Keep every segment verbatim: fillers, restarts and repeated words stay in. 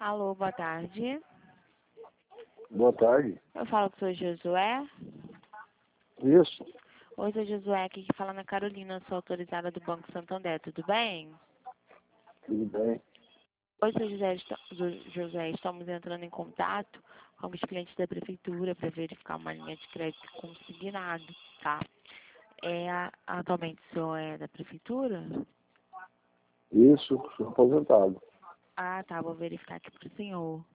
Alô, boa tarde. Boa tarde. Eu falo com o senhor Josué. Isso. Oi, senhor Josué, aqui que fala na Carolina, sou autorizada do Banco Santander, tudo bem? Tudo bem. Oi, senhor José, esto- Jo- José, estamos entrando em contato com os clientes da prefeitura para verificar uma linha de crédito consignado, tá? É, a- atualmente o senhor é da prefeitura? Isso, sou aposentado. Ah, tá, vou verificar aqui para o senhor.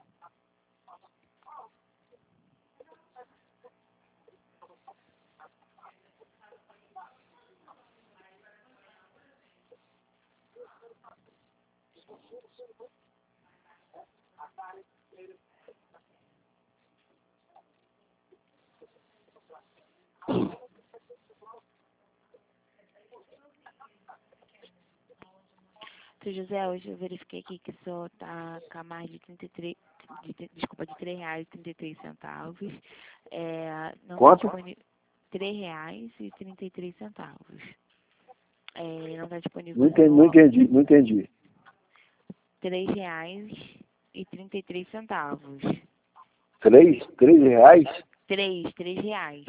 Seu José, hoje eu verifiquei aqui que o senhor está com a mais de trinta e três, de, de- desculpa, de três reais e trinta e três centavos. É, não está Quanto? disponível três reais e trinta e três centavos. É, não está disponível Não para o entendi, não senhor entendi, não entendi. três reais e trinta e três centavos. Três? Três reais? Três, três reais.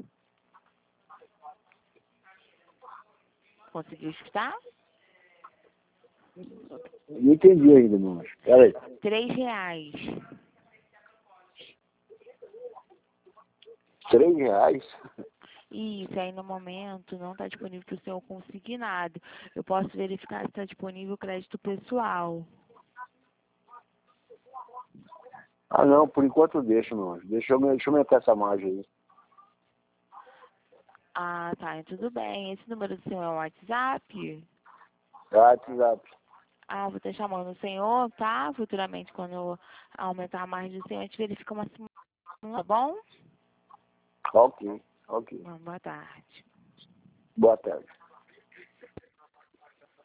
Conseguiu escutar? Não entendi ainda, não. Espera aí. Três reais. Três reais? Isso, aí no momento não está disponível para o senhor consignado. Eu posso verificar se está disponível crédito pessoal. Ah, não, por enquanto deixa, não. Deixa eu, deixa eu meter essa margem aí. Ah, tá, tudo bem. Esse número do senhor é o WhatsApp? É WhatsApp. Ah, vou estar chamando o senhor, tá? Futuramente, quando eu aumentar a margem do senhor, a gente verifica uma semana, tá bom? Ok, ok. Boa tarde. Boa tarde.